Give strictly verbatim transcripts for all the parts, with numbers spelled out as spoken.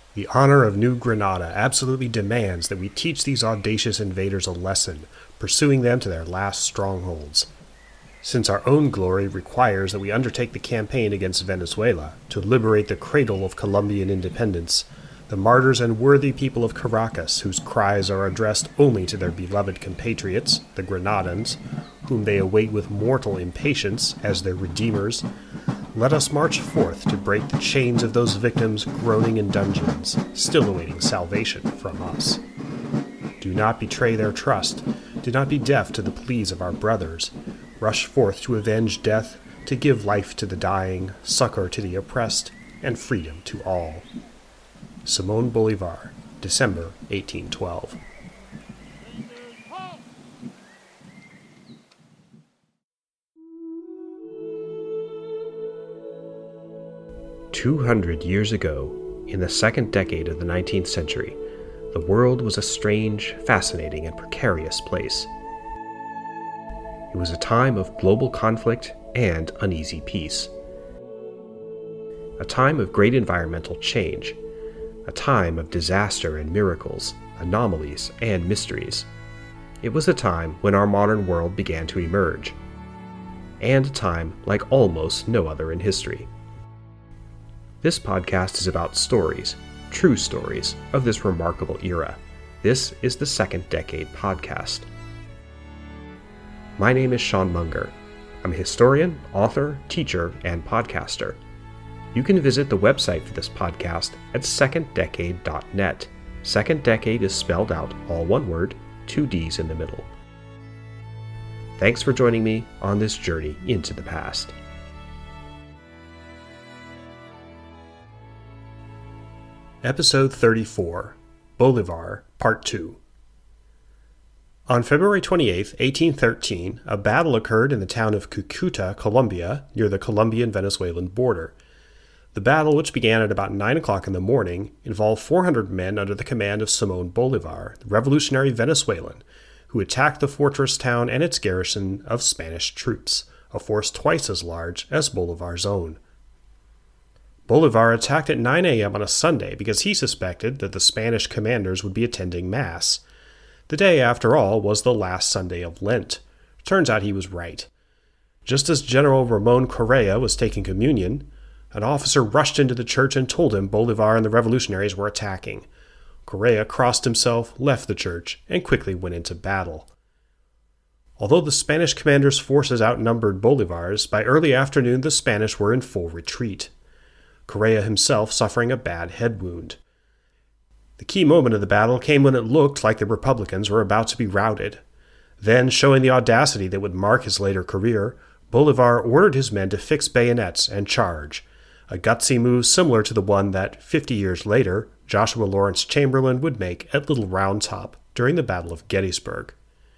The honor of New Granada absolutely demands that we teach these audacious invaders a lesson, pursuing them to their last strongholds. Since our own glory requires that we undertake the campaign against Venezuela to liberate the cradle of Colombian independence, the martyrs and worthy people of Caracas, whose cries are addressed only to their beloved compatriots, the Granadans, whom they await with mortal impatience as their redeemers, let us march forth to break the chains of those victims groaning in dungeons, still awaiting salvation from us. Do not betray their trust. Do not be deaf to the pleas of our brothers. Rush forth to avenge death, to give life to the dying, succor to the oppressed, and freedom to all. Simón Bolívar, December eighteen twelve. Two hundred years ago, in the second decade of the nineteenth century, the world was a strange, fascinating, and precarious place. It was a time of global conflict and uneasy peace. A time of great environmental change. A time of disaster and miracles, anomalies and mysteries. It was a time when our modern world began to emerge. And a time like almost no other in history. This podcast is about stories, true stories, of this remarkable era. This is the Second Decade Podcast. My name is Sean Munger. I'm a historian, author, teacher, and podcaster. You can visit the website for this podcast at second decade dot net. Second Decade is spelled out all one word, two D's in the middle. Thanks for joining me on this journey into the past. Episode thirty-four, Bolívar, Part two. On February twenty-eighth, eighteen thirteen, a battle occurred in the town of Cucuta, Colombia, near the Colombian-Venezuelan border. The battle, which began at about nine o'clock in the morning, involved four hundred men under the command of Simón Bolívar, the revolutionary Venezuelan, who attacked the fortress town and its garrison of Spanish troops, a force twice as large as Bolívar's own. Bolívar attacked at nine a.m. on a Sunday because he suspected that the Spanish commanders would be attending Mass. The day, after all, was the last Sunday of Lent. Turns out he was right. Just as General Ramon Correa was taking communion, an officer rushed into the church and told him Bolívar and the revolutionaries were attacking. Correa crossed himself, left the church, and quickly went into battle. Although the Spanish commander's forces outnumbered Bolívar's, by early afternoon the Spanish were in full retreat. Correa himself suffering a bad head wound. The key moment of the battle came when it looked like the Republicans were about to be routed. Then, showing the audacity that would mark his later career, Bolívar ordered his men to fix bayonets and charge, a gutsy move similar to the one that, fifty years later, Joshua Lawrence Chamberlain would make at Little Round Top during the Battle of Gettysburg.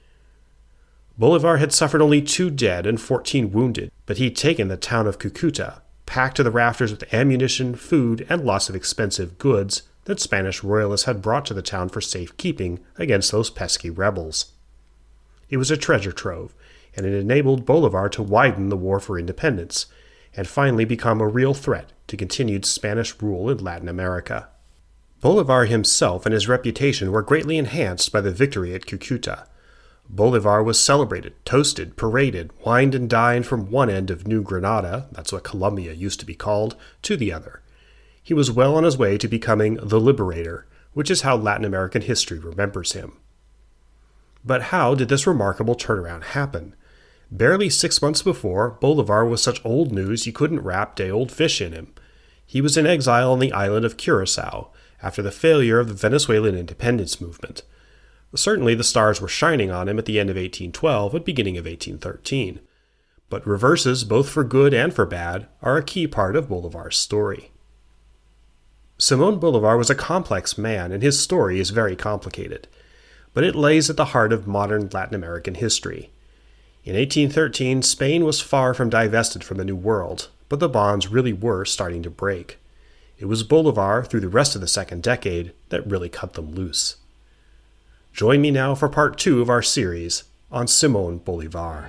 Bolívar had suffered only two dead and fourteen wounded, but he'd taken the town of Cucuta, packed to the rafters with ammunition, food, and lots of expensive goods that Spanish royalists had brought to the town for safekeeping against those pesky rebels. It was a treasure trove, and it enabled Bolívar to widen the war for independence, and finally become a real threat to continued Spanish rule in Latin America. Bolívar himself and his reputation were greatly enhanced by the victory at Cucuta. Bolívar was celebrated, toasted, paraded, wined and dined from one end of New Granada, that's what Colombia used to be called, to the other. He was well on his way to becoming the Liberator, which is how Latin American history remembers him. But how did this remarkable turnaround happen? Barely six months before, Bolívar was such old news you couldn't wrap day-old fish in him. He was in exile on the island of Curaçao, after the failure of the Venezuelan independence movement. Certainly the stars were shining on him at the end of eighteen twelve and beginning of eighteen thirteen. But reverses, both for good and for bad, are a key part of Bolívar's story. Simón Bolívar was a complex man, and his story is very complicated. But it lays at the heart of modern Latin American history. In eighteen thirteen, Spain was far from divested from the New World, but the bonds really were starting to break. It was Bolívar, through the rest of the second decade, that really cut them loose. Join me now for part two of our series on Simón Bolívar.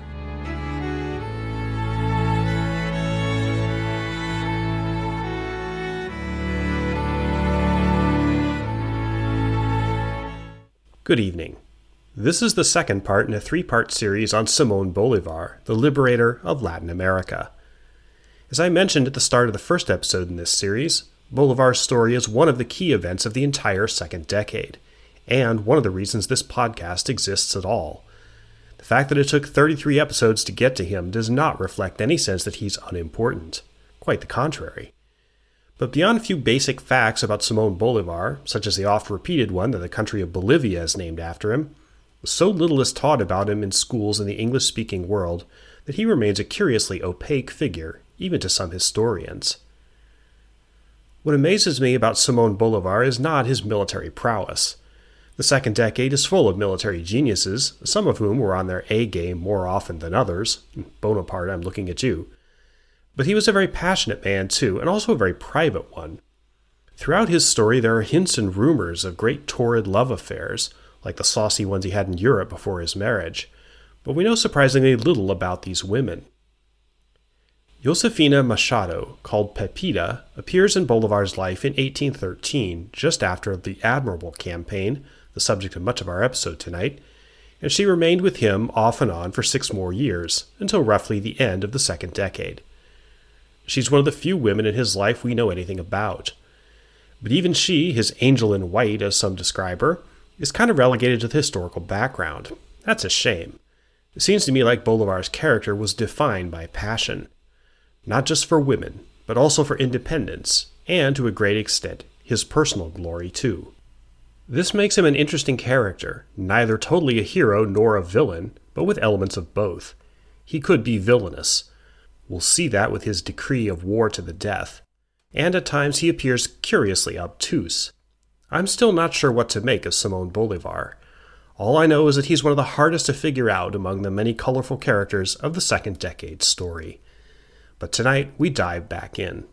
Good evening. This is the second part in a three-part series on Simón Bolívar, the liberator of Latin America. As I mentioned at the start of the first episode in this series, Bolívar's story is one of the key events of the entire second decade, and one of the reasons this podcast exists at all. The fact that it took thirty-three episodes to get to him does not reflect any sense that he's unimportant. Quite the contrary. But beyond a few basic facts about Simón Bolívar, such as the oft-repeated one that the country of Bolivia is named after him, so little is taught about him in schools in the English-speaking world that he remains a curiously opaque figure, even to some historians. What amazes me about Simón Bolívar is not his military prowess. The second decade is full of military geniuses, some of whom were on their A-game more often than others. Bonaparte, I'm looking at you. But he was a very passionate man, too, and also a very private one. Throughout his story, there are hints and rumors of great torrid love affairs, like the saucy ones he had in Europe before his marriage, but we know surprisingly little about these women. Josefina Machado, called Pepita, appears in Bolívar's life in eighteen thirteen, just after the Admirable Campaign, the subject of much of our episode tonight, and she remained with him off and on for six more years, until roughly the end of the second decade. She's one of the few women in his life we know anything about. But even she, his angel in white as some describe her, is kind of relegated to the historical background. That's a shame. It seems to me like Bolívar's character was defined by passion. Not just for women, but also for independence, and to a great extent, his personal glory too. This makes him an interesting character, neither totally a hero nor a villain, but with elements of both. He could be villainous. We'll see that with his decree of war to the death. And at times he appears curiously obtuse. I'm still not sure what to make of Simón Bolívar. All I know is that he's one of the hardest to figure out among the many colorful characters of the second decade story. But tonight we dive back in.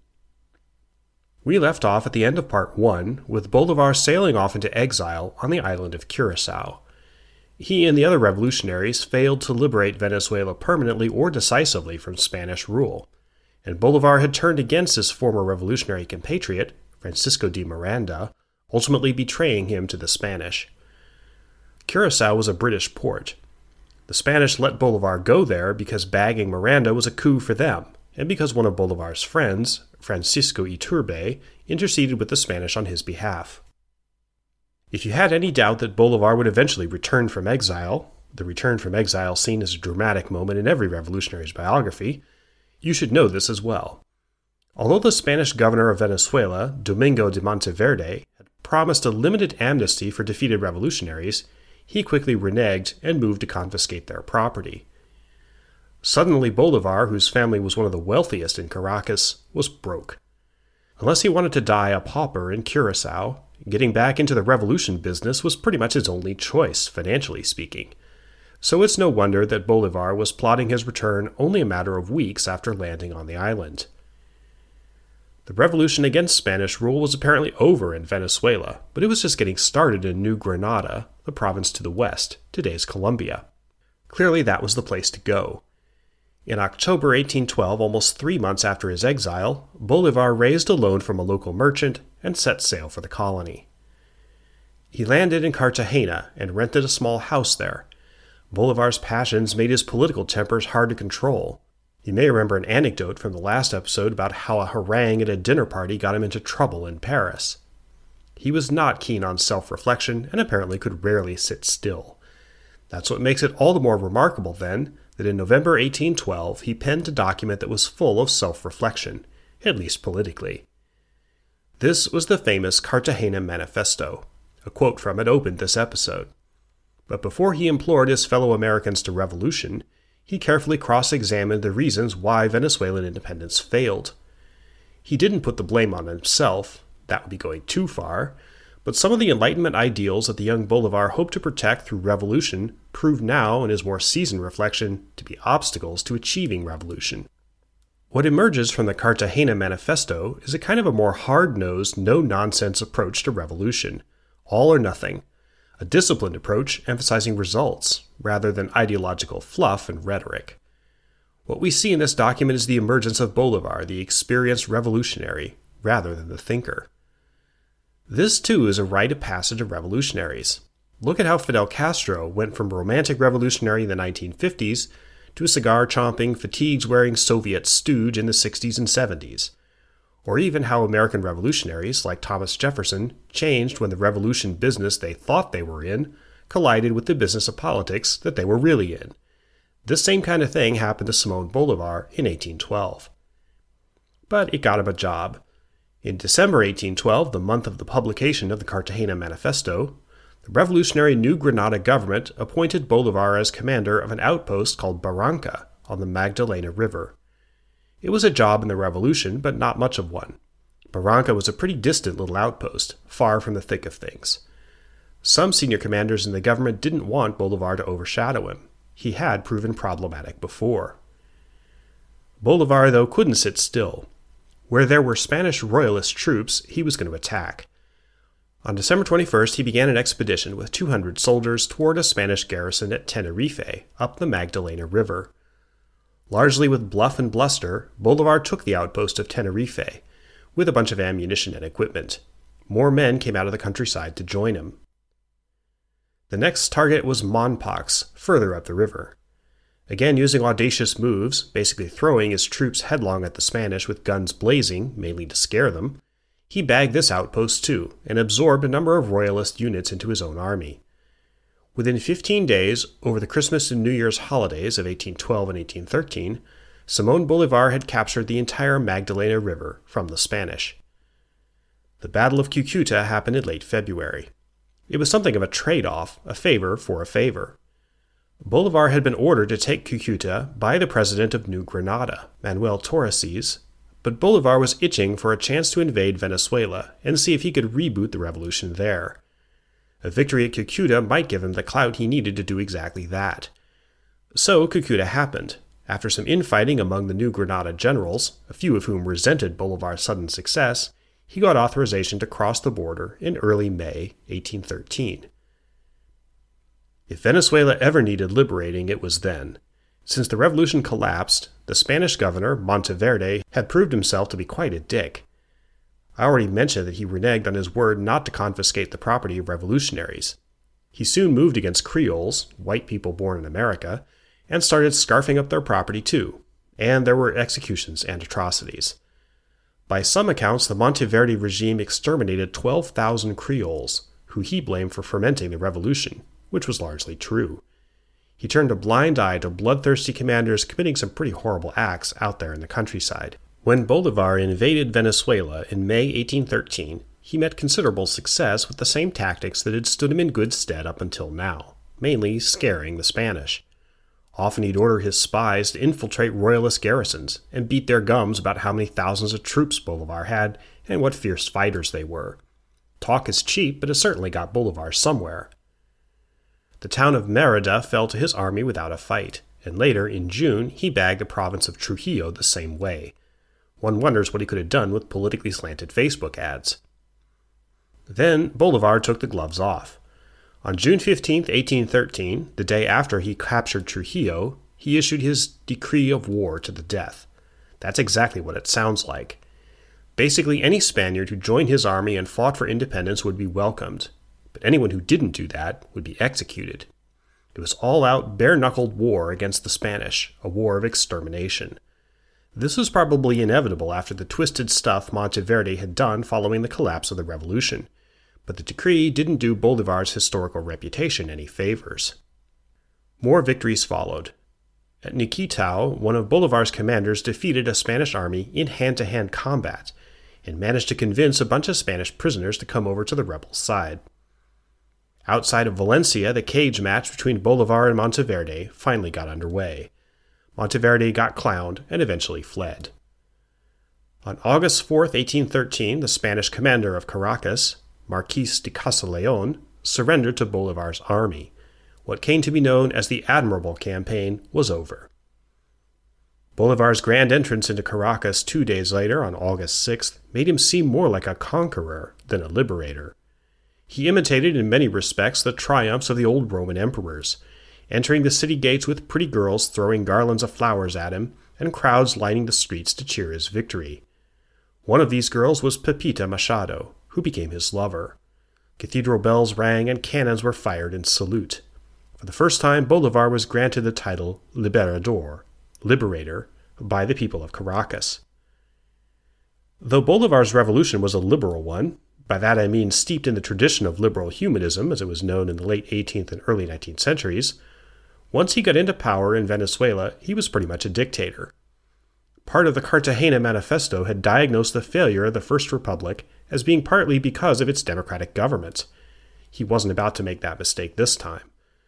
We left off at the end of part one, with Bolívar sailing off into exile on the island of Curaçao. He and the other revolutionaries failed to liberate Venezuela permanently or decisively from Spanish rule, and Bolívar had turned against his former revolutionary compatriot, Francisco de Miranda, ultimately betraying him to the Spanish. Curaçao was a British port. The Spanish let Bolívar go there because bagging Miranda was a coup for them, and because one of Bolívar's friends, Francisco Iturbe, interceded with the Spanish on his behalf. If you had any doubt that Bolívar would eventually return from exile, the return from exile seen as a dramatic moment in every revolutionary's biography, you should know this as well. Although the Spanish governor of Venezuela, Domingo de Monteverde, had promised a limited amnesty for defeated revolutionaries, he quickly reneged and moved to confiscate their property. Suddenly Bolívar, whose family was one of the wealthiest in Caracas, was broke. Unless he wanted to die a pauper in Curaçao, getting back into the revolution business was pretty much his only choice, financially speaking. So it's no wonder that Bolívar was plotting his return only a matter of weeks after landing on the island. The revolution against Spanish rule was apparently over in Venezuela, but it was just getting started in New Granada, the province to the west, today's Colombia. Clearly that was the place to go. In October eighteen twelve, almost three months after his exile, Bolívar raised a loan from a local merchant and set sail for the colony. He landed in Cartagena and rented a small house there. Bolívar's passions made his political tempers hard to control. You may remember an anecdote from the last episode about how a harangue at a dinner party got him into trouble in Paris. He was not keen on self-reflection and apparently could rarely sit still. That's what makes it all the more remarkable, then, that in November eighteen twelve he penned a document that was full of self-reflection, at least politically. This was the famous Cartagena Manifesto. A quote from it opened this episode. But before he implored his fellow Americans to revolution, he carefully cross-examined the reasons why Venezuelan independence failed. He didn't put the blame on himself, that would be going too far, but some of the Enlightenment ideals that the young Bolívar hoped to protect through revolution proved now, in his more seasoned reflection, to be obstacles to achieving revolution. What emerges from the Cartagena Manifesto is a kind of a more hard-nosed, no-nonsense approach to revolution, all or nothing, a disciplined approach emphasizing results, rather than ideological fluff and rhetoric. What we see in this document is the emergence of Bolívar, the experienced revolutionary, rather than the thinker. This, too, is a rite of passage of revolutionaries. Look at how Fidel Castro went from romantic revolutionary in the nineteen fifties to a cigar-chomping, fatigues-wearing Soviet stooge in the sixties and seventies. Or even how American revolutionaries like Thomas Jefferson changed when the revolution business they thought they were in collided with the business of politics that they were really in. This same kind of thing happened to Simon Bolivar in eighteen twelve. But it got him a job. In December eighteen twelve, the month of the publication of the Cartagena Manifesto, the revolutionary New Granada government appointed Bolivar as commander of an outpost called Barranca on the Magdalena River. It was a job in the revolution, but not much of one. Barranca was a pretty distant little outpost, far from the thick of things. Some senior commanders in the government didn't want Bolivar to overshadow him. He had proven problematic before. Bolivar, though, couldn't sit still. Where there were Spanish royalist troops, he was going to attack. On December twenty-first, he began an expedition with two hundred soldiers toward a Spanish garrison at Tenerife, up the Magdalena River. Largely with bluff and bluster, Bolivar took the outpost of Tenerife, with a bunch of ammunition and equipment. More men came out of the countryside to join him. The next target was Monpox, further up the river. Again using audacious moves, basically throwing his troops headlong at the Spanish with guns blazing, mainly to scare them, he bagged this outpost too, and absorbed a number of royalist units into his own army. Within fifteen days, over the Christmas and New Year's holidays of eighteen twelve and eighteen thirteen, Simón Bolívar had captured the entire Magdalena River from the Spanish. The Battle of Cucuta happened in late February. It was something of a trade-off, a favor for a favor. Bolívar had been ordered to take Cucuta by the president of New Granada, Manuel Torreses, but Bolívar was itching for a chance to invade Venezuela and see if he could reboot the revolution there. A victory at Cucuta might give him the clout he needed to do exactly that. So Cucuta happened. After some infighting among the New Granada generals, a few of whom resented Bolívar's sudden success, he got authorization to cross the border in early May eighteen thirteen. If Venezuela ever needed liberating, it was then. Since the revolution collapsed, the Spanish governor, Monteverde, had proved himself to be quite a dick. I already mentioned that he reneged on his word not to confiscate the property of revolutionaries. He soon moved against Creoles, white people born in America, and started scarfing up their property too, and there were executions and atrocities. By some accounts, the Monteverde regime exterminated twelve thousand Creoles, who he blamed for fermenting the revolution, which was largely true. He turned a blind eye to bloodthirsty commanders committing some pretty horrible acts out there in the countryside. When Bolívar invaded Venezuela in May eighteen thirteen, he met considerable success with the same tactics that had stood him in good stead up until now, mainly scaring the Spanish. Often he'd order his spies to infiltrate royalist garrisons and beat their gums about how many thousands of troops Bolívar had and what fierce fighters they were. Talk is cheap, but it certainly got Bolívar somewhere. The town of Mérida fell to his army without a fight, and later, in June, he bagged the province of Trujillo the same way. One wonders what he could have done with politically slanted Facebook ads. Then Bolívar took the gloves off. On June fifteenth, eighteen thirteen, the day after he captured Trujillo, he issued his decree of war to the death. That's exactly what it sounds like. Basically, any Spaniard who joined his army and fought for independence would be welcomed, but anyone who didn't do that would be executed. It was all-out, bare-knuckled war against the Spanish, a war of extermination. This was probably inevitable after the twisted stuff Monteverde had done following the collapse of the revolution, but the decree didn't do Bolívar's historical reputation any favors. More victories followed. At Niquitao, one of Bolívar's commanders defeated a Spanish army in hand-to-hand combat and managed to convince a bunch of Spanish prisoners to come over to the rebels' side. Outside of Valencia, the cage match between Bolívar and Monteverde finally got underway. Monteverde got clowned and eventually fled. On August fourth, eighteen thirteen, the Spanish commander of Caracas, Marquis de Castellón, surrendered to Bolívar's army. What came to be known as the Admirable Campaign was over. Bolívar's grand entrance into Caracas two days later, on August sixth, made him seem more like a conqueror than a liberator. He imitated in many respects the triumphs of the old Roman emperors, entering the city gates with pretty girls throwing garlands of flowers at him and crowds lining the streets to cheer his victory. One of these girls was Pepita Machado, who became his lover. Cathedral bells rang and cannons were fired in salute. For the first time, Bolivar was granted the title Liberador, Liberator, by the people of Caracas. Though Bolivar's revolution was a liberal one, by that I mean steeped in the tradition of liberal humanism as it was known in the late eighteenth and early nineteenth centuries, once he got into power in Venezuela, he was pretty much a dictator. Part of the Cartagena Manifesto had diagnosed the failure of the First Republic as being partly because of its democratic government. He wasn't about to make that mistake this time.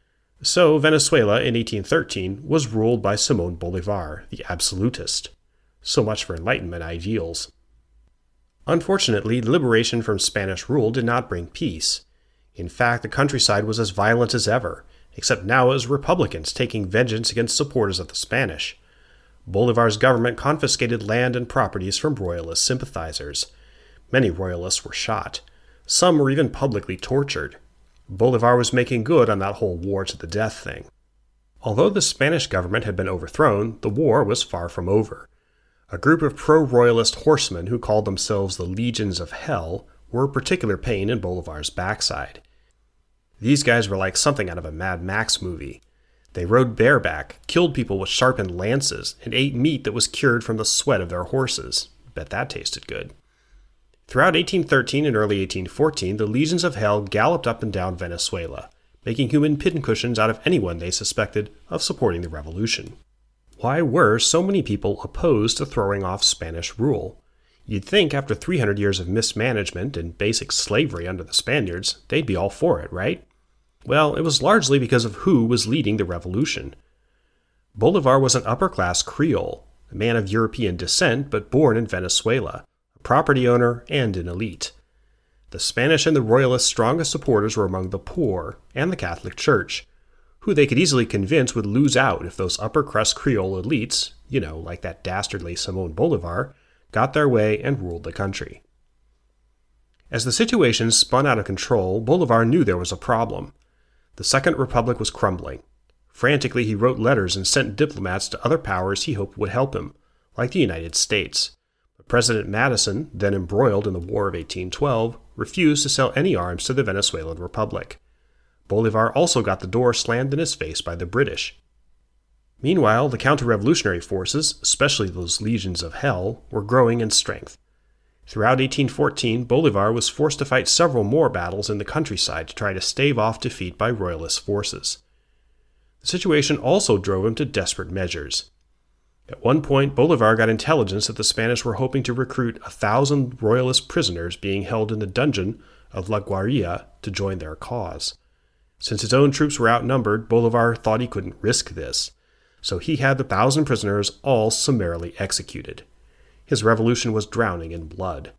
So Venezuela in eighteen thirteen was ruled by Simón Bolívar, the absolutist. So much for Enlightenment ideals. Unfortunately, liberation from Spanish rule did not bring peace. In fact, the countryside was as violent as ever, except now it was Republicans taking vengeance against supporters of the Spanish. Bolívar's government confiscated land and properties from Royalist sympathizers. Many Royalists were shot. Some were even publicly tortured. Bolívar was making good on that whole war to the death thing. Although the Spanish government had been overthrown, the war was far from over. A group of pro-royalist horsemen who called themselves the Legions of Hell were a particular pain in Bolívar's backside. These guys were like something out of a Mad Max movie. They rode bareback, killed people with sharpened lances, and ate meat that was cured from the sweat of their horses. Bet that tasted good. Throughout eighteen thirteen and early eighteen fourteen, the Legions of Hell galloped up and down Venezuela, making human pincushions out of anyone they suspected of supporting the revolution. Why were so many people opposed to throwing off Spanish rule? You'd think after three hundred years of mismanagement and basic slavery under the Spaniards, they'd be all for it, right? Well, it was largely because of who was leading the revolution. Bolívar was an upper-class Creole, a man of European descent but born in Venezuela, a property owner and an elite. The Spanish and the Royalists' strongest supporters were among the poor and the Catholic Church, who they could easily convince would lose out if those upper-crust Creole elites, you know, like that dastardly Simón Bolívar, got their way and ruled the country. As the situation spun out of control, Bolívar knew there was a problem. The Second Republic was crumbling. Frantically, he wrote letters and sent diplomats to other powers he hoped would help him, like the United States. But President Madison, then embroiled in the War of eighteen twelve, refused to sell any arms to the Venezuelan Republic. Bolívar also got the door slammed in his face by the British. Meanwhile, the counter-revolutionary forces, especially those Legions of Hell, were growing in strength. Throughout eighteen fourteen, Bolívar was forced to fight several more battles in the countryside to try to stave off defeat by Royalist forces. The situation also drove him to desperate measures. At one point, Bolívar got intelligence that the Spanish were hoping to recruit a thousand Royalist prisoners being held in the dungeon of La Guarilla to join their cause. Since his own troops were outnumbered, Bolívar thought he couldn't risk this, so he had the thousand prisoners all summarily executed. His revolution was drowning in blood.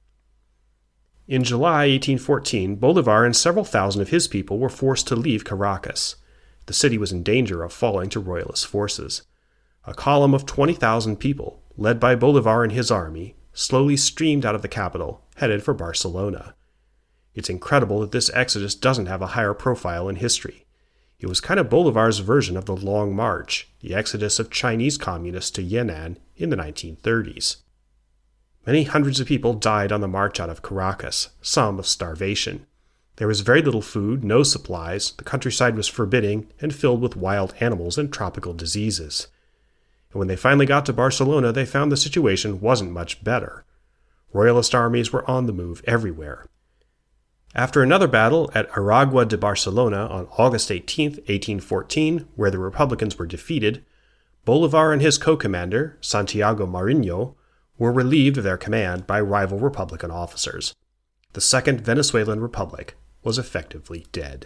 In July eighteen fourteen, Bolívar and several thousand of his people were forced to leave Caracas. The city was in danger of falling to Royalist forces. A column of twenty thousand people, led by Bolívar and his army, slowly streamed out of the capital, headed for Barcelona. It's incredible that this exodus doesn't have a higher profile in history. It was kind of Bolívar's version of the Long March, the exodus of Chinese communists to Yan'an in the nineteen thirties. Many hundreds of people died on the march out of Caracas, some of starvation. There was very little food, no supplies, the countryside was forbidding and filled with wild animals and tropical diseases. And when they finally got to Barcelona, they found the situation wasn't much better. Royalist armies were on the move everywhere. After another battle at Aragua de Barcelona on August eighteenth, eighteen fourteen, where the Republicans were defeated, Bolívar and his co-commander, Santiago Mariño, were relieved of their command by rival Republican officers. The Second Venezuelan Republic was effectively dead.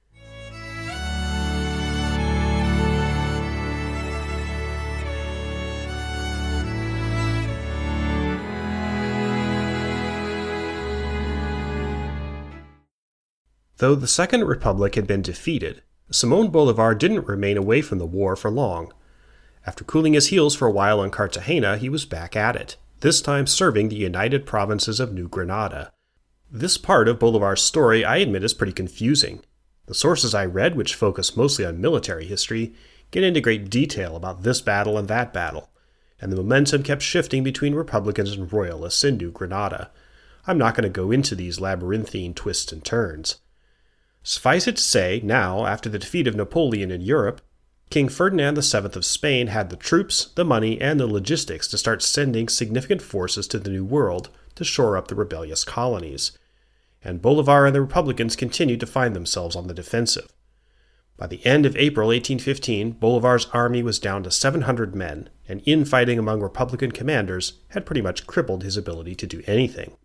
Though the Second Republic had been defeated, Simón Bolívar didn't remain away from the war for long. After cooling his heels for a while in Cartagena, he was back at it, this time serving the United Provinces of New Granada. This part of Bolívar's story, I admit, is pretty confusing. The sources I read, which focus mostly on military history, get into great detail about this battle and that battle, and the momentum kept shifting between Republicans and Royalists in New Granada. I'm not going to go into these labyrinthine twists and turns. Suffice it to say, now, after the defeat of Napoleon in Europe, King Ferdinand the seventh of Spain had the troops, the money, and the logistics to start sending significant forces to the New World to shore up the rebellious colonies, and Bolivar and the Republicans continued to find themselves on the defensive. By the end of April eighteen fifteen, Bolivar's army was down to seven hundred men, and infighting among Republican commanders had pretty much crippled his ability to do anything.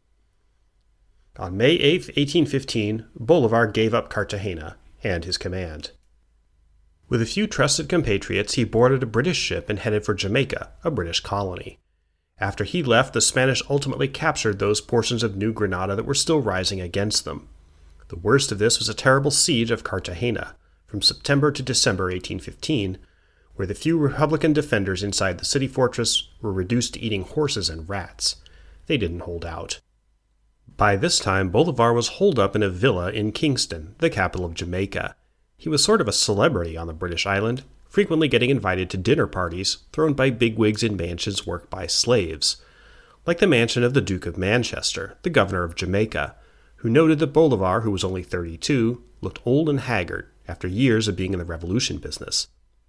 On May eighth, eighteen fifteen, Bolivar gave up Cartagena and his command. With a few trusted compatriots, he boarded a British ship and headed for Jamaica, a British colony. After he left, the Spanish ultimately captured those portions of New Granada that were still rising against them. The worst of this was a terrible siege of Cartagena, from September to December eighteen fifteen, where the few Republican defenders inside the city fortress were reduced to eating horses and rats. They didn't hold out. By this time, Bolivar was holed up in a villa in Kingston, the capital of Jamaica. He was sort of a celebrity on the British island, frequently getting invited to dinner parties thrown by bigwigs in mansions worked by slaves, like the mansion of the Duke of Manchester, the governor of Jamaica, who noted that Bolivar, who was only thirty-two, looked old and haggard after years of being in the revolution business.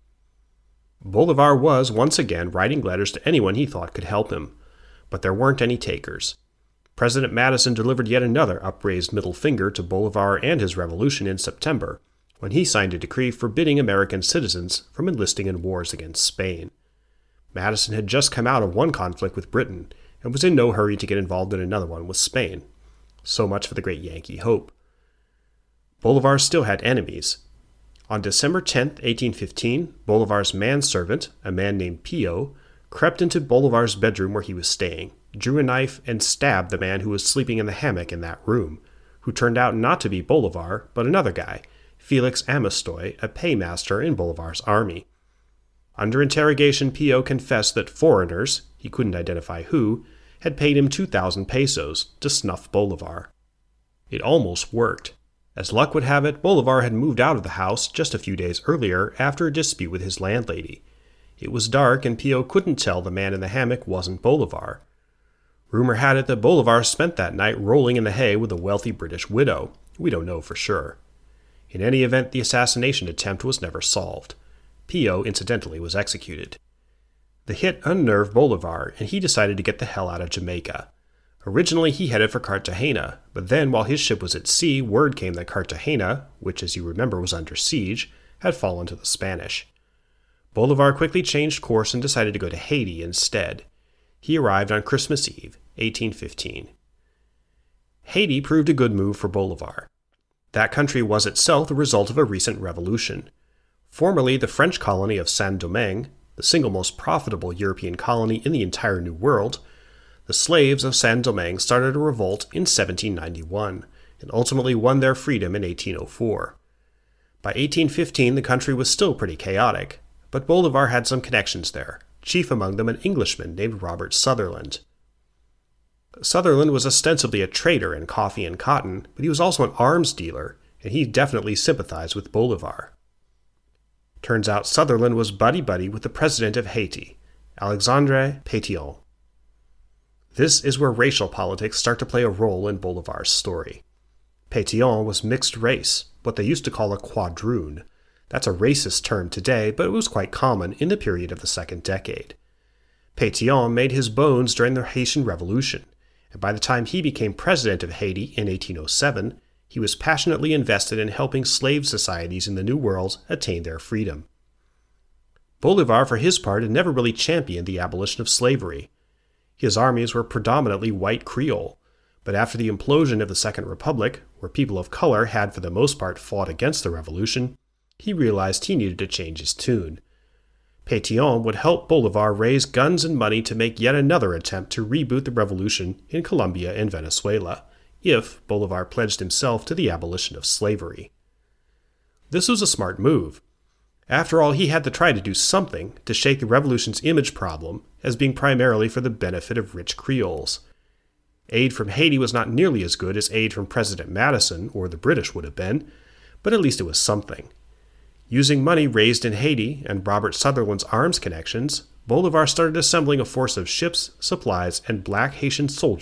Bolivar was, once again, writing letters to anyone he thought could help him, but there weren't any takers. President Madison delivered yet another upraised middle finger to Bolivar and his revolution in September, when he signed a decree forbidding American citizens from enlisting in wars against Spain. Madison had just come out of one conflict with Britain, and was in no hurry to get involved in another one with Spain. So much for the great Yankee hope. Bolivar still had enemies. On December tenth, eighteen fifteen, Bolivar's manservant, a man named Pio, crept into Bolivar's bedroom where he was staying, drew a knife, and stabbed the man who was sleeping in the hammock in that room, who turned out not to be Bolivar, but another guy, Felix Amestoy, a paymaster in Bolivar's army. Under interrogation, Pio confessed that foreigners, he couldn't identify who, had paid him two thousand pesos to snuff Bolivar. It almost worked. As luck would have it, Bolivar had moved out of the house just a few days earlier after a dispute with his landlady. It was dark, and Pio couldn't tell the man in the hammock wasn't Bolivar. Rumor had it that Bolivar spent that night rolling in the hay with a wealthy British widow. We don't know for sure. In any event, the assassination attempt was never solved. Pio, incidentally, was executed. The hit unnerved Bolivar, and he decided to get the hell out of Jamaica. Originally, he headed for Cartagena, but then, while his ship was at sea, word came that Cartagena, which, as you remember, was under siege, had fallen to the Spanish. Bolivar quickly changed course and decided to go to Haiti instead. He arrived on Christmas Eve, eighteen fifteen. Haiti proved a good move for Bolivar. That country was itself the result of a recent revolution. Formerly the French colony of Saint-Domingue, the single most profitable European colony in the entire New World, the slaves of Saint-Domingue started a revolt in seventeen ninety-one, and ultimately won their freedom in eighteen oh four. By eighteen fifteen the country was still pretty chaotic, but Bolivar had some connections there, chief among them an Englishman named Robert Sutherland. Sutherland was ostensibly a trader in coffee and cotton, but he was also an arms dealer, and he definitely sympathized with Bolivar. Turns out Sutherland was buddy-buddy with the president of Haiti, Alexandre Pétion. This is where racial politics start to play a role in Bolivar's story. Pétion was mixed race, what they used to call a quadroon. That's a racist term today, but it was quite common in the period of the second decade. Pétion made his bones during the Haitian Revolution, and by the time he became president of Haiti in eighteen oh seven, he was passionately invested in helping slave societies in the New World attain their freedom. Bolivar, for his part, had never really championed the abolition of slavery. His armies were predominantly white Creole, but after the implosion of the Second Republic, where people of color had for the most part fought against the revolution, he realized he needed to change his tune. Pétion would help Bolivar raise guns and money to make yet another attempt to reboot the revolution in Colombia and Venezuela, if Bolivar pledged himself to the abolition of slavery. This was a smart move. After all, he had to try to do something to shake the revolution's image problem as being primarily for the benefit of rich Creoles. Aid from Haiti was not nearly as good as aid from President Madison or the British would have been, but at least it was something. Using money raised in Haiti and Robert Sutherland's arms connections, Bolivar started assembling a force of ships, supplies, and black Haitian soldiers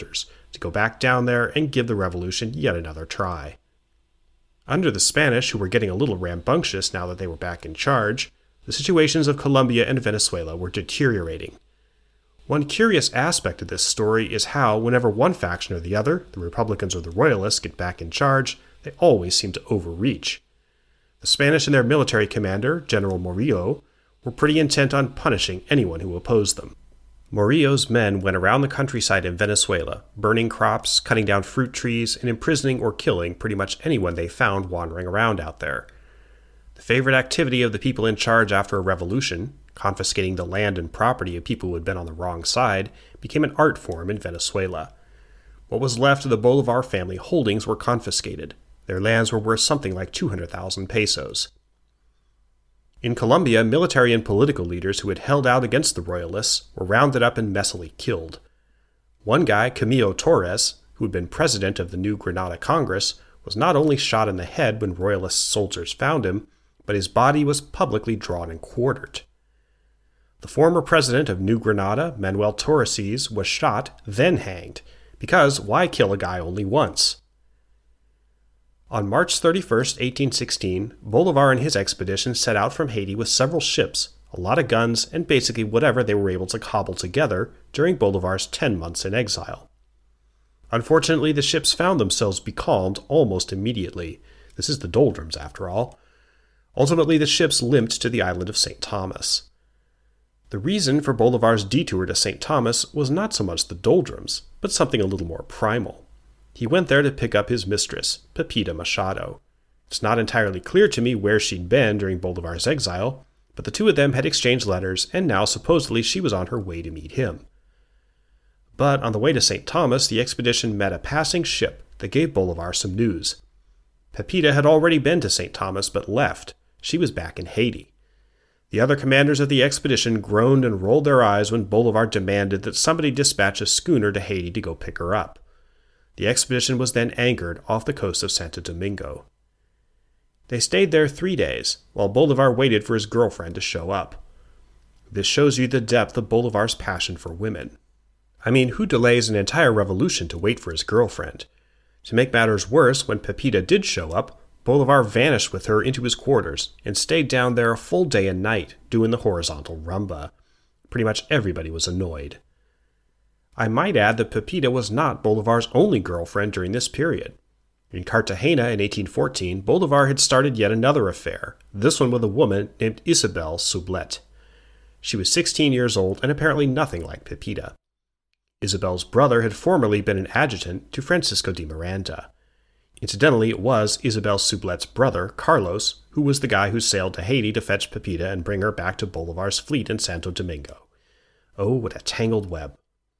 to go back down there and give the revolution yet another try. Under the Spanish, who were getting a little rambunctious now that they were back in charge, the situations of Colombia and Venezuela were deteriorating. One curious aspect of this story is how, whenever one faction or the other, the Republicans or the Royalists, get back in charge, they always seem to overreach. The Spanish and their military commander, General Morillo, were pretty intent on punishing anyone who opposed them. Morillo's men went around the countryside in Venezuela, burning crops, cutting down fruit trees, and imprisoning or killing pretty much anyone they found wandering around out there. The favorite activity of the people in charge after a revolution, confiscating the land and property of people who had been on the wrong side, became an art form in Venezuela. What was left of the Bolivar family holdings were confiscated. Their lands were worth something like two hundred thousand pesos. In Colombia, military and political leaders who had held out against the Royalists were rounded up and messily killed. One guy, Camilo Torres, who had been president of the New Granada Congress, was not only shot in the head when Royalist soldiers found him, but his body was publicly drawn and quartered. The former president of New Granada, Manuel Torres, was shot, then hanged, because why kill a guy only once? On March thirty-first, eighteen sixteen, Bolivar and his expedition set out from Haiti with several ships, a lot of guns, and basically whatever they were able to cobble together during Bolivar's ten months in exile. Unfortunately, the ships found themselves becalmed almost immediately. This is the doldrums, after all. Ultimately, the ships limped to the island of Saint Thomas. The reason for Bolivar's detour to Saint Thomas was not so much the doldrums, but something a little more primal. He went there to pick up his mistress, Pepita Machado. It's not entirely clear to me where she'd been during Bolivar's exile, but the two of them had exchanged letters, and now supposedly she was on her way to meet him. But on the way to Saint Thomas, the expedition met a passing ship that gave Bolivar some news. Pepita had already been to Saint Thomas but left. She was back in Haiti. The other commanders of the expedition groaned and rolled their eyes when Bolivar demanded that somebody dispatch a schooner to Haiti to go pick her up. The expedition was then anchored off the coast of Santo Domingo. They stayed there three days, while Bolivar waited for his girlfriend to show up. This shows you the depth of Bolivar's passion for women. I mean, who delays an entire revolution to wait for his girlfriend? To make matters worse, when Pepita did show up, Bolivar vanished with her into his quarters and stayed down there a full day and night, doing the horizontal rumba. Pretty much everybody was annoyed. I might add that Pepita was not Bolivar's only girlfriend during this period. In Cartagena in eighteen fourteen, Bolivar had started yet another affair, this one with a woman named Isabel Sublet. She was sixteen years old and apparently nothing like Pepita. Isabel's brother had formerly been an adjutant to Francisco de Miranda. Incidentally, it was Isabel Sublet's brother, Carlos, who was the guy who sailed to Haiti to fetch Pepita and bring her back to Bolivar's fleet in Santo Domingo. Oh, what a tangled web.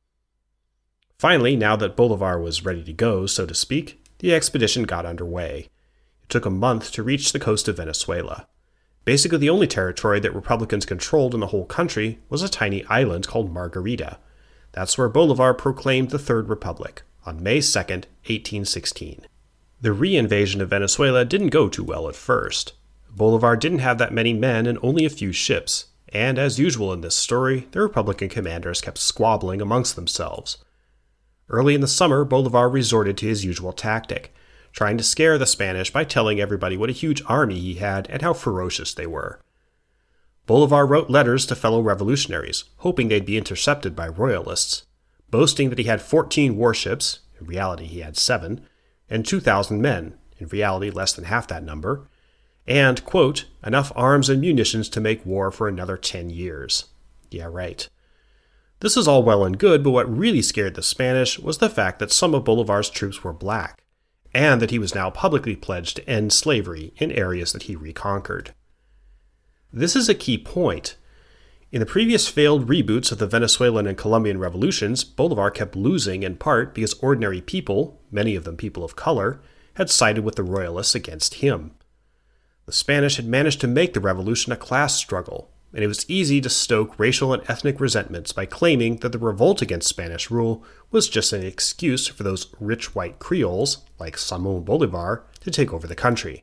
Finally, now that Bolivar was ready to go, so to speak, the expedition got underway. It took a month to reach the coast of Venezuela. Basically, the only territory that Republicans controlled in the whole country was a tiny island called Margarita. That's where Bolivar proclaimed the Third Republic, on May second, eighteen sixteen. The re-invasion of Venezuela didn't go too well at first. Bolivar didn't have that many men and only a few ships, and as usual in this story, the Republican commanders kept squabbling amongst themselves. Early in the summer, Bolivar resorted to his usual tactic, trying to scare the Spanish by telling everybody what a huge army he had and how ferocious they were. Bolivar wrote letters to fellow revolutionaries, hoping they'd be intercepted by royalists, boasting that he had fourteen warships, in reality he had seven, and two thousand men, in reality less than half that number, and, quote, enough arms and munitions to make war for another ten years. Yeah, right. This is all well and good, but what really scared the Spanish was the fact that some of Bolivar's troops were black, and that he was now publicly pledged to end slavery in areas that he reconquered. This is a key point. In the previous failed reboots of the Venezuelan and Colombian revolutions, Bolivar kept losing in part because ordinary people, many of them people of color, had sided with the royalists against him. The Spanish had managed to make the revolution a class struggle, and it was easy to stoke racial and ethnic resentments by claiming that the revolt against Spanish rule was just an excuse for those rich white Creoles, like Simón Bolívar, to take over the country.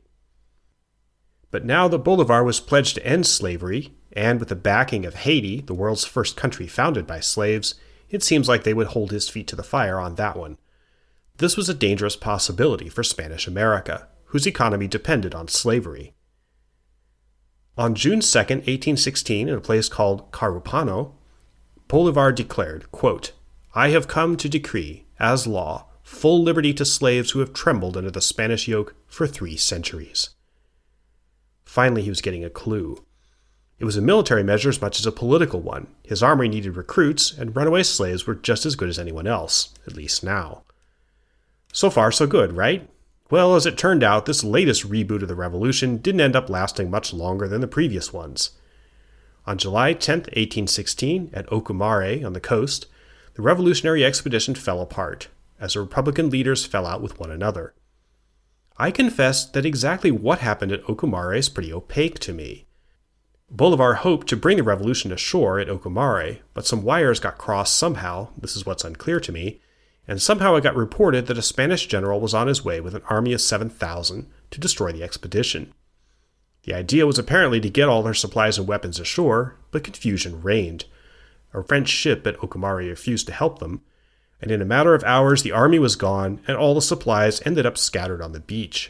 But now that Bolivar was pledged to end slavery, and with the backing of Haiti, the world's first country founded by slaves, it seems like they would hold his feet to the fire on that one. This was a dangerous possibility for Spanish America, whose economy depended on slavery. On June second, eighteen sixteen, in a place called Carúpano, Bolivar declared, quote, "I have come to decree, as law, full liberty to slaves who have trembled under the Spanish yoke for three centuries." Finally, he was getting a clue. It was a military measure as much as a political one. His army needed recruits, and runaway slaves were just as good as anyone else, at least now. So far, so good, right? Well, as it turned out, this latest reboot of the revolution didn't end up lasting much longer than the previous ones. On July tenth, eighteen sixteen, at Ocumare on the coast, the revolutionary expedition fell apart, as the Republican leaders fell out with one another. I confess that exactly what happened at Ocumare is pretty opaque to me. Bolivar hoped to bring the revolution ashore at Ocumare, but some wires got crossed somehow, this is what's unclear to me, and somehow it got reported that a Spanish general was on his way with an army of seven thousand to destroy the expedition. The idea was apparently to get all their supplies and weapons ashore, but confusion reigned. A French ship at Ocumare refused to help them, and in a matter of hours the army was gone and all the supplies ended up scattered on the beach.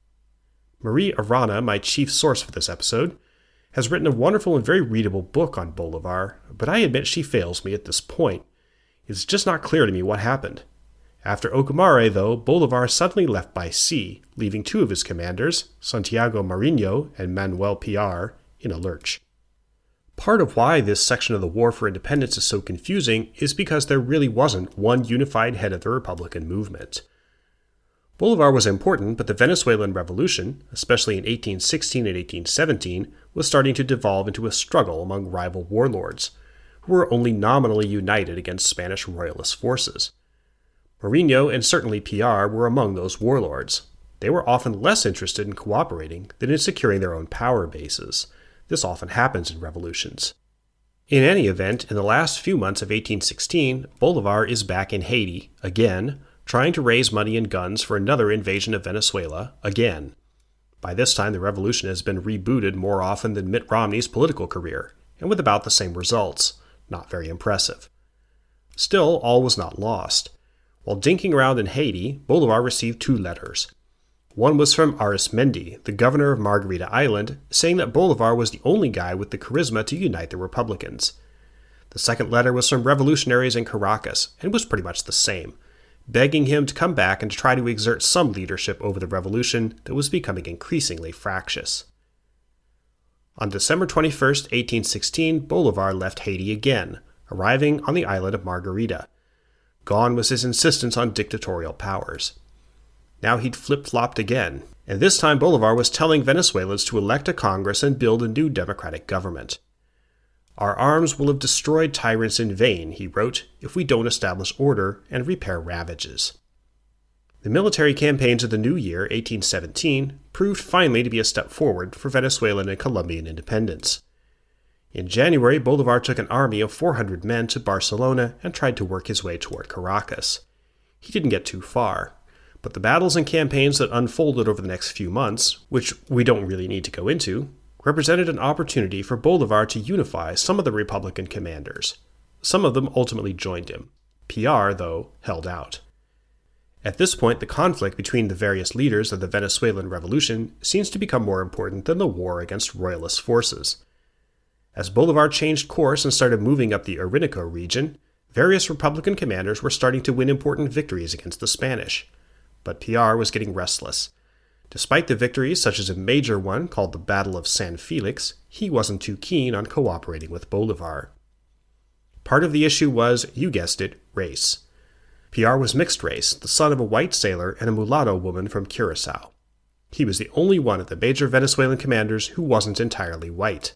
Marie Arana, my chief source for this episode, has written a wonderful and very readable book on Bolivar, but I admit she fails me at this point. It's just not clear to me what happened. After Ocumare, though, Bolivar suddenly left by sea, leaving two of his commanders, Santiago Mariño and Manuel Piar, in a lurch. Part of why this section of the War for Independence is so confusing is because there really wasn't one unified head of the Republican movement. Bolivar was important, but the Venezuelan Revolution, especially in eighteen sixteen and eighteen seventeen, was starting to devolve into a struggle among rival warlords, who were only nominally united against Spanish royalist forces. Mariño and certainly Piar were among those warlords. They were often less interested in cooperating than in securing their own power bases. This often happens in revolutions. In any event, in the last few months of eighteen sixteen, Bolivar is back in Haiti, again, trying to raise money and guns for another invasion of Venezuela, again. By this time, the revolution has been rebooted more often than Mitt Romney's political career, and with about the same results. Not very impressive. Still, all was not lost. While dinking around in Haiti, Bolivar received two letters. One was from Arismendi, the governor of Margarita Island, saying that Bolivar was the only guy with the charisma to unite the Republicans. The second letter was from revolutionaries in Caracas, and was pretty much the same, begging him to come back and to try to exert some leadership over the revolution that was becoming increasingly fractious. On December twenty-first, eighteen sixteen, Bolivar left Haiti again, arriving on the island of Margarita. Gone was his insistence on dictatorial powers. Now he'd flip-flopped again, and this time Bolivar was telling Venezuelans to elect a Congress and build a new democratic government. "Our arms will have destroyed tyrants in vain," he wrote, "if we don't establish order and repair ravages." The military campaigns of the new year, eighteen seventeen, proved finally to be a step forward for Venezuelan and Colombian independence. In January, Bolivar took an army of four hundred men to Barcelona and tried to work his way toward Caracas. He didn't get too far, but the battles and campaigns that unfolded over the next few months, which we don't really need to go into, represented an opportunity for Bolivar to unify some of the Republican commanders. Some of them ultimately joined him. Piar, though, held out. At this point, the conflict between the various leaders of the Venezuelan Revolution seems to become more important than the war against royalist forces. As Bolivar changed course and started moving up the Orinoco region, various Republican commanders were starting to win important victories against the Spanish. But Piar was getting restless. Despite the victories, such as a major one called the Battle of San Felix, he wasn't too keen on cooperating with Bolivar. Part of the issue was, you guessed it, race. Piar was mixed race, the son of a white sailor and a mulatto woman from Curaçao. He was the only one of the major Venezuelan commanders who wasn't entirely white.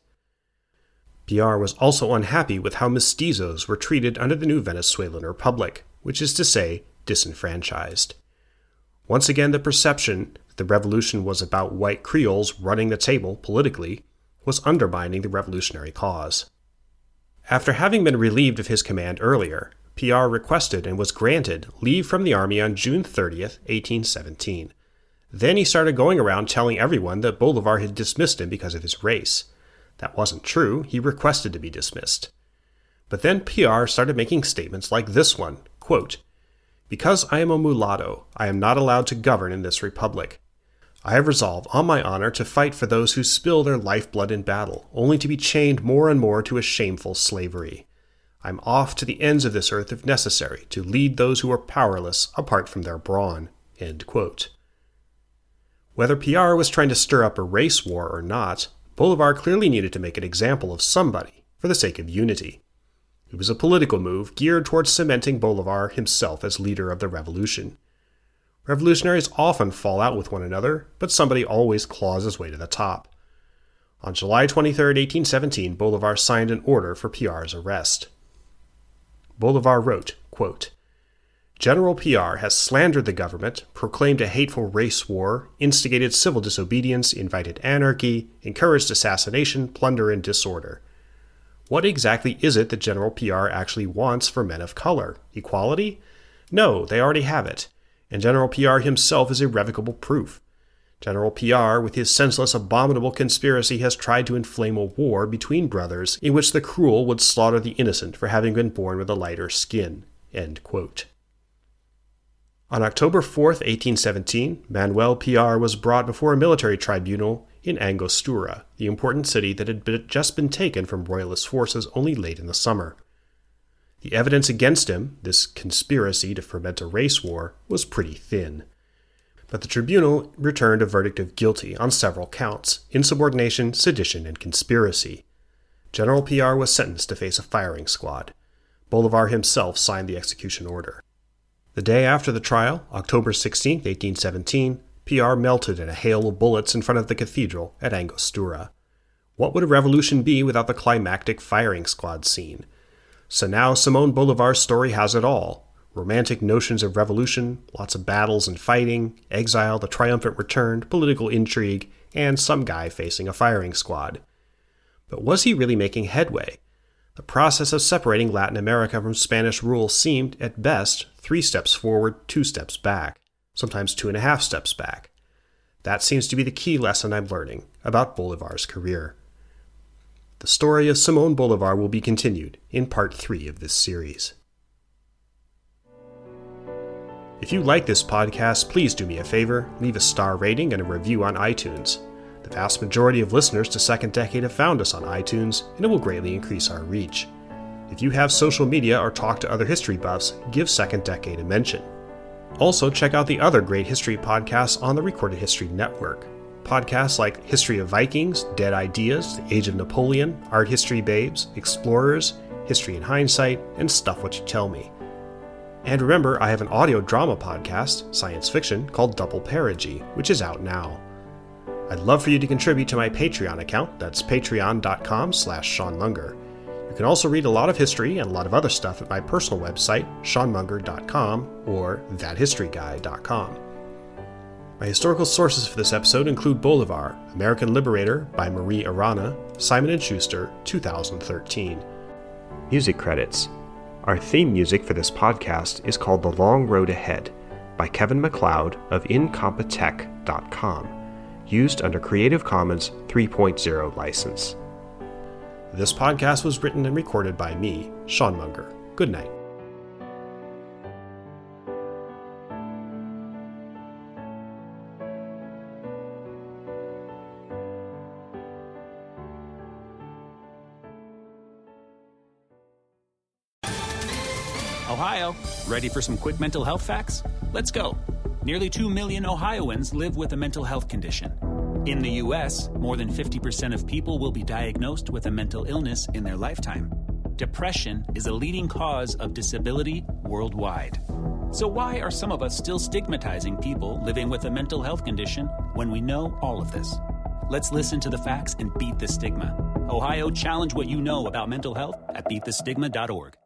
Piar was also unhappy with how mestizos were treated under the new Venezuelan Republic, which is to say, disenfranchised. Once again, the perception that the revolution was about white Creoles running the table politically was undermining the revolutionary cause. After having been relieved of his command earlier, Piar requested and was granted leave from the army on June thirtieth, eighteen seventeen. Then he started going around telling everyone that Bolivar had dismissed him because of his race. That wasn't true, he requested to be dismissed. But then Piar started making statements like this one, quote, Because I am a mulatto, I am not allowed to govern in this republic. I have resolved on my honor to fight for those who spill their lifeblood in battle, only to be chained more and more to a shameful slavery. I'm off to the ends of this earth if necessary, to lead those who are powerless apart from their brawn." End quote. Whether P R was trying to stir up a race war or not, Bolivar clearly needed to make an example of somebody, for the sake of unity. It was a political move geared towards cementing Bolivar himself as leader of the revolution. Revolutionaries often fall out with one another, but somebody always claws his way to the top. On July twenty-third, eighteen seventeen, Bolivar signed an order for P R's arrest. Bolivar wrote, quote, "General P R has slandered the government, proclaimed a hateful race war, instigated civil disobedience, invited anarchy, encouraged assassination, plunder, and disorder. What exactly is it that General P R actually wants for men of color? Equality? No, they already have it. And General P R himself is irrevocable proof. General P R, with his senseless, abominable conspiracy, has tried to inflame a war between brothers in which the cruel would slaughter the innocent for having been born with a lighter skin." End quote. On October fourth, eighteen seventeen, Manuel P R was brought before a military tribunal in Angostura, the important city that had been, just been taken from Royalist forces only late in the summer. The evidence against him, this conspiracy to foment a race war, was pretty thin. But the tribunal returned a verdict of guilty on several counts: insubordination, sedition, and conspiracy. General P R was sentenced to face a firing squad. Bolivar himself signed the execution order. The day after the trial, October sixteenth, eighteen seventeen, P R melted in a hail of bullets in front of the cathedral at Angostura. What would a revolution be without the climactic firing squad scene? So now Simón Bolivar's story has it all. Romantic notions of revolution, lots of battles and fighting, exile, the triumphant return, political intrigue, and some guy facing a firing squad. But was he really making headway? The process of separating Latin America from Spanish rule seemed, at best, three steps forward, two steps back, sometimes two and a half steps back. That seems to be the key lesson I'm learning about Bolivar's career. The story of Simón Bolivar will be continued in part three of this series. If you like this podcast, please do me a favor, leave a star rating and a review on iTunes. The vast majority of listeners to Second Decade have found us on iTunes, and it will greatly increase our reach. If you have social media or talk to other history buffs, give Second Decade a mention. Also, check out the other great history podcasts on the Recorded History Network. Podcasts like History of Vikings, Dead Ideas, The Age of Napoleon, Art History Babes, Explorers, History in Hindsight, and Stuff What You Tell Me. And remember, I have an audio drama podcast, science fiction, called Double Perigee, which is out now. I'd love for you to contribute to my Patreon account. That's patreon.com slash Sean Munger. You can also read a lot of history and a lot of other stuff at my personal website, sean munger dot com or that history guy dot com. My historical sources for this episode include Bolivar, American Liberator by Marie Arana, Simon and Schuster, two thousand thirteen. Music credits. Our theme music for this podcast is called The Long Road Ahead by Kevin MacLeod of incompetech dot com, used under Creative Commons three point oh license. This podcast was written and recorded by me, Sean Munger. Good night. Ohio, ready for some quick mental health facts? Let's go. Nearly two million Ohioans live with a mental health condition. In the U S, more than fifty percent of people will be diagnosed with a mental illness in their lifetime. Depression is a leading cause of disability worldwide. So why are some of us still stigmatizing people living with a mental health condition when we know all of this? Let's listen to the facts and beat the stigma. Ohio, challenge what you know about mental health at beat the stigma dot org.